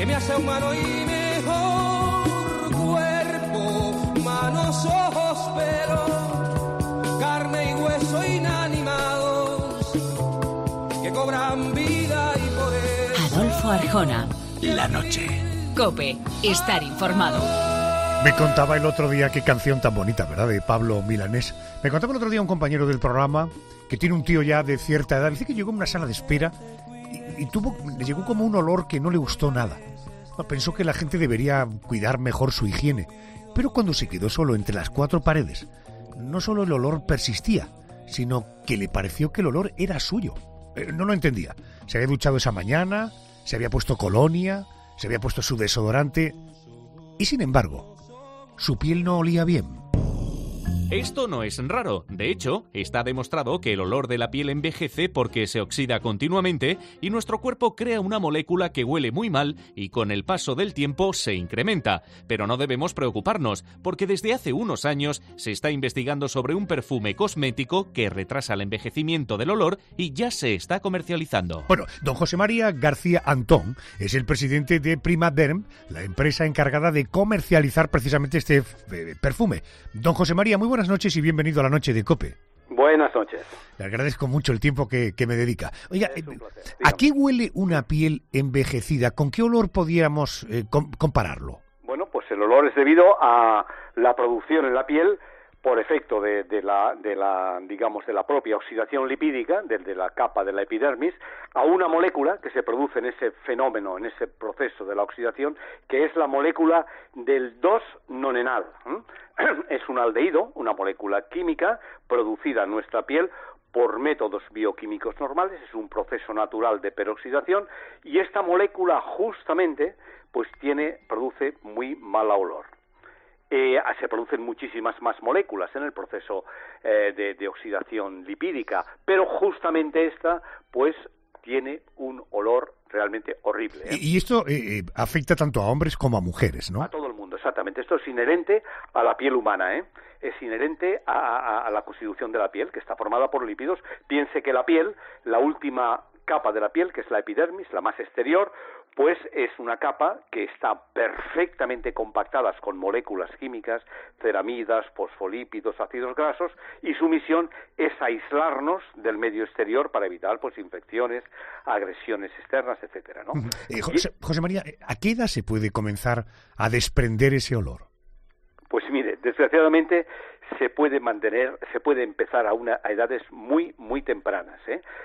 que me hace humano y mejor cuerpo, manos, ojos, pelo, carne y hueso inanimados que cobran vida y poder. Adolfo Arjona. La noche. COPE. Estar informado. Me contaba el otro día, qué canción tan bonita, ¿verdad?, de Pablo Milanés. Me contaba el otro día un compañero del programa que tiene un tío ya de cierta edad. Dice que llegó a una sala de espera y le llegó como un olor que no le gustó nada. Pensó que la gente debería cuidar mejor su higiene. Pero cuando se quedó solo entre las cuatro paredes, no solo el olor persistía, sino que le pareció que el olor era suyo. No lo entendía. Se había duchado esa mañana, se había puesto colonia, se había puesto su desodorante y, sin embargo, su piel no olía bien. Esto no es raro. De hecho, está demostrado que el olor de la piel envejece porque se oxida continuamente y nuestro cuerpo crea una molécula que huele muy mal y con el paso del tiempo se incrementa. Pero no debemos preocuparnos, porque desde hace unos años se está investigando sobre un perfume cosmético que retrasa el envejecimiento del olor y ya se está comercializando. Bueno, don José María García Antón es el presidente de Primaderm, la empresa encargada de comercializar precisamente este perfume. Don José María, muy buenas noches y bienvenido a la noche de COPE. Buenas noches. Le agradezco mucho el tiempo que me dedica. Oiga, ¿a qué huele una piel envejecida? ¿Con qué olor podríamos compararlo? Bueno, pues el olor es debido a la producción en la piel por efecto de la propia oxidación lipídica, de la capa de la epidermis, a una molécula que se produce en ese fenómeno, en ese proceso de la oxidación, que es la molécula del 2-nonenal. Es un aldehído, una molécula química producida en nuestra piel por métodos bioquímicos normales, es un proceso natural de peroxidación, y esta molécula justamente pues produce muy mal olor. Se producen muchísimas más moléculas en el proceso de oxidación lipídica, pero justamente esta pues tiene un olor realmente horrible. Y esto afecta tanto a hombres como a mujeres, ¿no? A todo el mundo, exactamente. Esto es inherente a la piel humana, es inherente a la constitución de la piel, que está formada por lípidos. Piense que la piel, la última capa de la piel, que es la epidermis, la más exterior, pues es una capa que está perfectamente compactada con moléculas químicas, ceramidas, fosfolípidos, ácidos grasos, y su misión es aislarnos del medio exterior para evitar pues infecciones, agresiones externas, etcétera, ¿no? José María, ¿a qué edad se puede comenzar a desprender ese olor? Pues mire, desgraciadamente se puede empezar a edades muy, muy tempranas,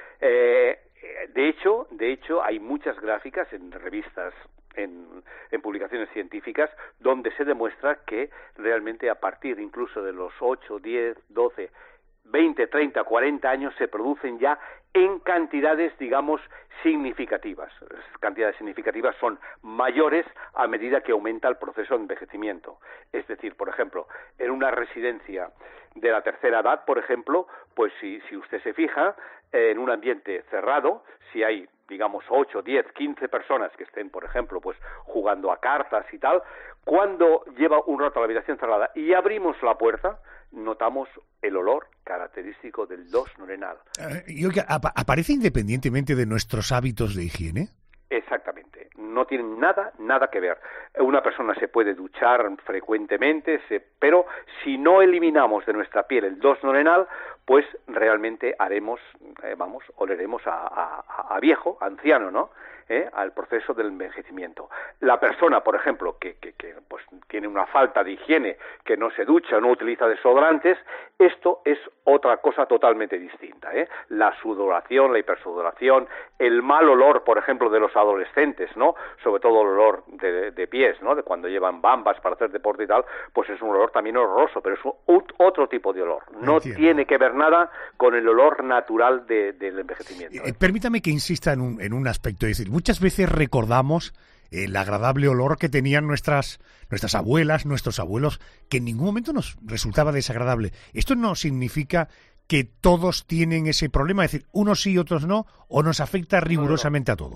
De hecho, hay muchas gráficas en revistas, en publicaciones científicas, donde se demuestra que realmente a partir incluso de los 8, 10, 12, 20, 30, 40 años se producen ya en cantidades, digamos, significativas. Las cantidades significativas son mayores a medida que aumenta el proceso de envejecimiento. Es decir, por ejemplo, en una residencia de la tercera edad, por ejemplo, pues si usted se fija, en un ambiente cerrado, si hay, digamos, 8, 10, 15 personas que estén, por ejemplo, pues jugando a cartas y tal, cuando lleva un rato a la habitación cerrada y abrimos la puerta, notamos el olor característico del 2-nonenal. ¿Y oiga, aparece independientemente de nuestros hábitos de higiene? Exactamente, no tienen nada que ver. Una persona se puede duchar frecuentemente, pero si no eliminamos de nuestra piel el 2-nonenal, pues realmente oleremos a viejo, a anciano, ¿no? Al proceso del envejecimiento. La persona, por ejemplo, que pues tiene una falta de higiene, que no se ducha, no utiliza desodorantes, esto es otra cosa totalmente distinta, La sudoración, la hipersudoración, el mal olor, por ejemplo, de los adolescentes, ¿no? Sobre todo el olor de pies, ¿no? De cuando llevan bambas para hacer deporte y tal, pues es un olor también horroroso, pero es otro tipo de olor. No tiene que ver nada con el olor natural del envejecimiento. Permítame que insista en un aspecto, es decir, muchas veces recordamos el agradable olor que tenían nuestras abuelas, nuestros abuelos, que en ningún momento nos resultaba desagradable. Esto no significa que todos tienen ese problema, es decir, unos sí y otros no, o nos afecta rigurosamente a todos.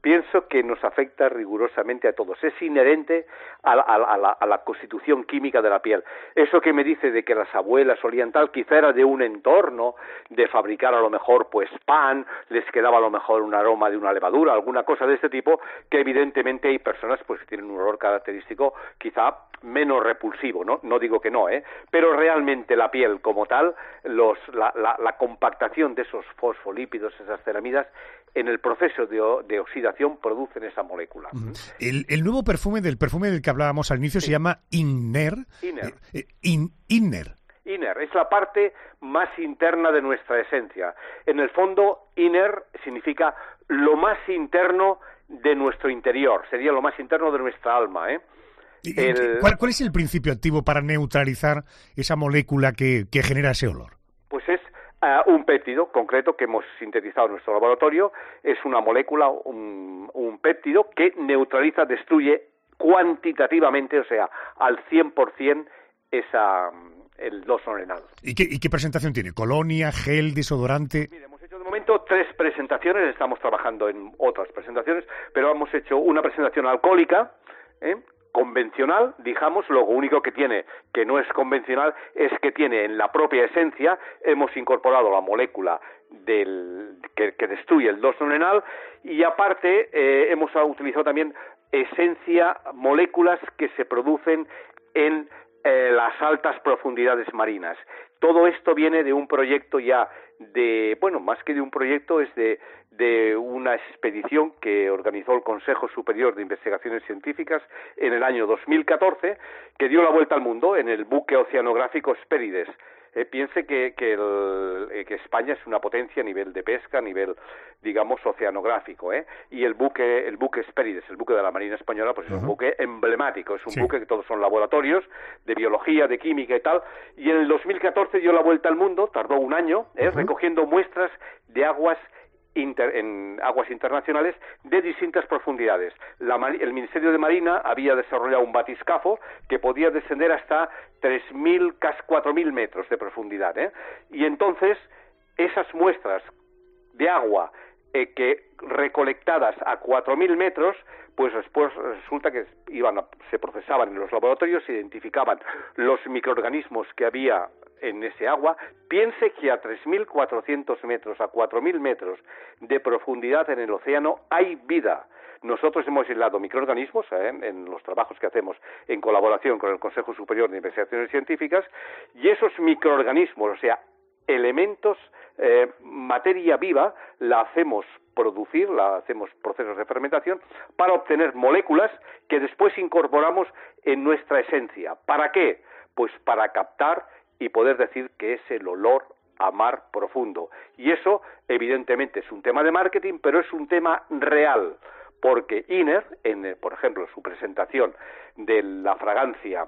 pienso que nos afecta rigurosamente a todos. Es inherente a la constitución química de la piel. Eso que me dice de que las abuelas solían tal, quizá era de un entorno, de fabricar a lo mejor pues pan, les quedaba a lo mejor un aroma de una levadura, alguna cosa de este tipo, que evidentemente hay personas pues que tienen un olor característico quizá menos repulsivo, no digo que no, pero realmente la piel como tal, la compactación de esos fosfolípidos, esas ceramidas, en el proceso de oxidación producen esa molécula. El nuevo perfume del que hablábamos al inicio se llama Inner. Inner es la parte más interna de nuestra esencia. En el fondo, inner significa lo más interno de nuestro interior, sería lo más interno de nuestra alma, ¿Cuál es el principio activo para neutralizar esa molécula que genera ese olor? Pues es un péptido concreto que hemos sintetizado en nuestro laboratorio. Es una molécula, un péptido que neutraliza, destruye cuantitativamente, o sea, al 100% el dosonenal. ¿Y qué presentación tiene? ¿Colonia, gel, desodorante? Mire, hemos hecho de momento 3 presentaciones, estamos trabajando en otras presentaciones, pero hemos hecho una presentación alcohólica, convencional, digamos. Lo único que tiene, que no es convencional, es que tiene en la propia esencia, hemos incorporado la molécula que destruye el dosonenal, y aparte hemos utilizado también moléculas que se producen en las altas profundidades marinas. Todo esto viene de un proyecto ya más que de un proyecto, es de una expedición que organizó el Consejo Superior de Investigaciones Científicas en el año 2014, que dio la vuelta al mundo en el buque oceanográfico Hespérides. Piense que España es una potencia a nivel de pesca, a nivel, digamos, oceanográfico, y el buque Hespérides, el buque de la Marina Española, pues es un buque emblemático, es un buque que todos son laboratorios de biología, de química y tal, y en el 2014 dio la vuelta al mundo, tardó un año, recogiendo muestras de aguas internacionales de distintas profundidades. El Ministerio de Marina había desarrollado un batiscafo que podía descender hasta 3.000, casi 4.000 metros de profundidad, y entonces esas muestras de agua que recolectadas a 4.000 metros, pues después resulta que se procesaban en los laboratorios, se identificaban los microorganismos que había en ese agua. Piense que a 3.400 metros, a 4.000 metros de profundidad en el océano hay vida. Nosotros hemos aislado microorganismos en los trabajos que hacemos en colaboración con el Consejo Superior de Investigaciones Científicas, y esos microorganismos, o sea, elementos, materia viva, la hacemos producir, la hacemos procesos de fermentación para obtener moléculas que después incorporamos en nuestra esencia. ¿Para qué? Pues para captar y poder decir que es el olor a mar profundo. Y eso, evidentemente, es un tema de marketing, pero es un tema real, porque Inner, por ejemplo, su presentación de la fragancia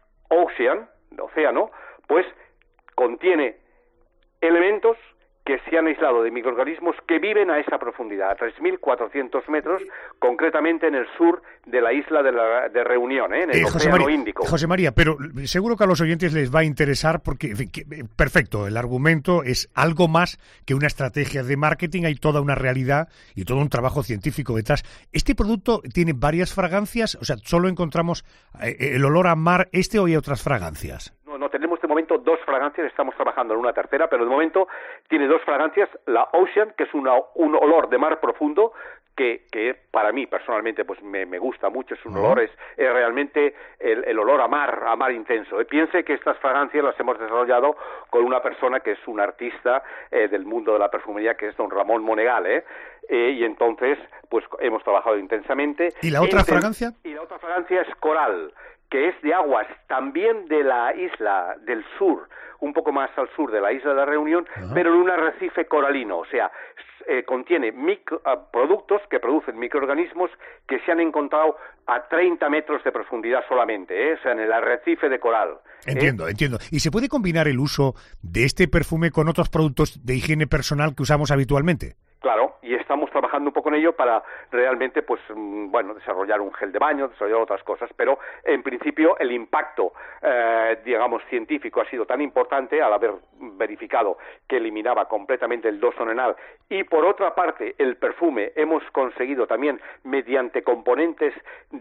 Océano, pues contiene elementos que se han aislado de microorganismos que viven a esa profundidad, a 3.400 metros, concretamente en el sur de la isla de Reunión, en el Océano Índico. José María, pero seguro que a los oyentes les va a interesar porque, en fin, perfecto, el argumento es algo más que una estrategia de marketing, hay toda una realidad y todo un trabajo científico detrás. ¿Este producto tiene varias fragancias? O sea, ¿solo encontramos el olor a mar o hay otras fragancias? No, tenemos de momento 2 fragancias, estamos trabajando en una tercera, pero de momento tiene 2 fragancias. La Ocean, que es un olor de mar profundo, que para mí personalmente pues me gusta mucho, es un olor, es realmente el olor a mar intenso. Piense que estas fragancias las hemos desarrollado con una persona que es un artista del mundo de la perfumería, que es don Ramón Monegal, y entonces pues hemos trabajado intensamente. ¿Y la otra fragancia? Y la otra fragancia es Coral, que es de aguas también de la isla del sur, un poco más al sur de la isla de la Reunión, pero en un arrecife coralino, o sea, contiene productos que producen microorganismos que se han encontrado a 30 metros de profundidad solamente, o sea, en el arrecife de coral. Entiendo. ¿Y se puede combinar el uso de este perfume con otros productos de higiene personal que usamos habitualmente? Claro, y estamos trabajando un poco en ello para realmente, pues, bueno, desarrollar un gel de baño, desarrollar otras cosas, pero en principio el impacto, digamos, científico ha sido tan importante al haber verificado que eliminaba completamente el dosonenal, y por otra parte el perfume hemos conseguido también, mediante componentes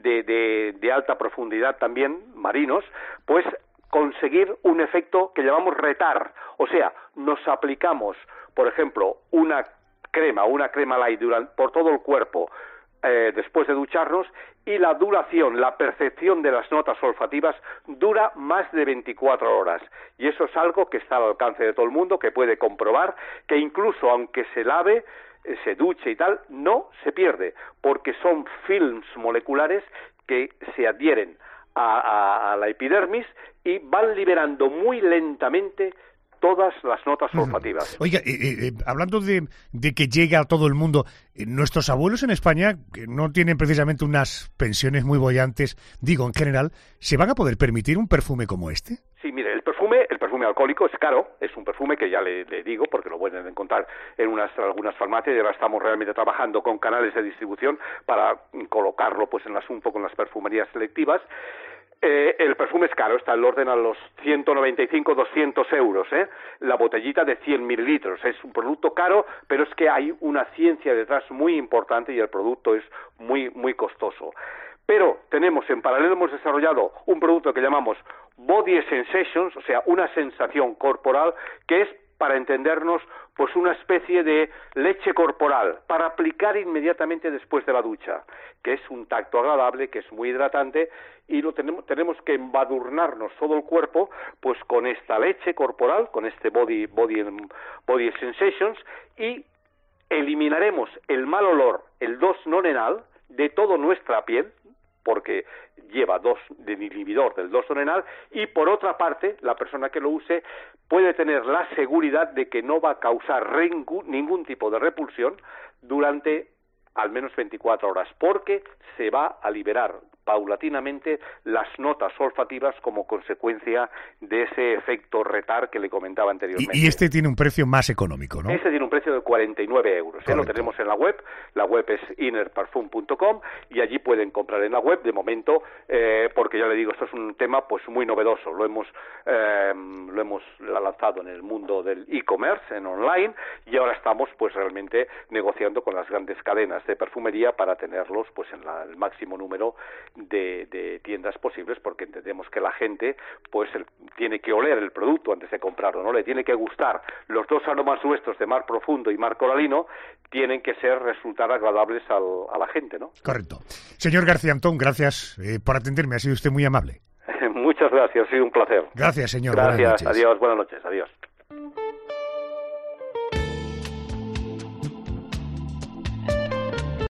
de alta profundidad también, marinos, pues conseguir un efecto que llamamos retar, o sea, nos aplicamos, por ejemplo, una crema light por todo el cuerpo después de ducharnos, y la duración, la percepción de las notas olfativas dura más de 24 horas, y eso es algo que está al alcance de todo el mundo, que puede comprobar que incluso aunque se lave, se duche y tal, no se pierde, porque son films moleculares que se adhieren a la epidermis y van liberando muy lentamente todas las notas olfativas. Oiga, hablando de que llega a todo el mundo, nuestros abuelos en España, que no tienen precisamente unas pensiones muy bollantes, digo, en general, ¿se van a poder permitir un perfume como este? Sí, mire, el perfume alcohólico es caro, es un perfume que ya le digo, porque lo pueden encontrar en algunas farmacias, y ahora estamos realmente trabajando con canales de distribución para colocarlo pues un poco en las perfumerías selectivas. El perfume es caro, está en orden a los 195-200 euros, la botellita de 100 mililitros. Es un producto caro, pero es que hay una ciencia detrás muy importante y el producto es muy, muy costoso. Pero en paralelo hemos desarrollado un producto que llamamos Body Sensations, o sea, una sensación corporal, que es, para entendernos, pues una especie de leche corporal para aplicar inmediatamente después de la ducha, que es un tacto agradable, que es muy hidratante, y tenemos que embadurnarnos todo el cuerpo pues con esta leche corporal, con este body sensations, y eliminaremos el mal olor, el dosonenal, de toda nuestra piel, porque lleva del inhibidor del dosonenal, y por otra parte la persona que lo use puede tener la seguridad de que no va a causar ningún tipo de repulsión durante al menos 24 horas, porque se va a liberar paulatinamente las notas olfativas como consecuencia de ese efecto retar que le comentaba anteriormente. Y este tiene un precio más económico, ¿no? Este tiene un precio de 49 euros. Lo tenemos en la web es innerparfum.com, y allí pueden comprar en la web, de momento, porque ya le digo, esto es un tema pues muy novedoso. Lo hemos lanzado en el mundo del e-commerce, en online, y ahora estamos pues realmente negociando con las grandes cadenas de perfumería para tenerlos pues en el máximo número de tiendas posibles, porque entendemos que la gente pues tiene que oler el producto antes de comprarlo, ¿no? Le tiene que gustar. Los dos aromas nuestros de mar profundo y mar coralino tienen que resultar agradables a la gente, ¿no? Correcto. Señor García Antón, gracias por atenderme, ha sido usted muy amable. Muchas gracias, ha sido un placer. Gracias, señor. Gracias, buenas noches. Adiós, buenas noches, adiós.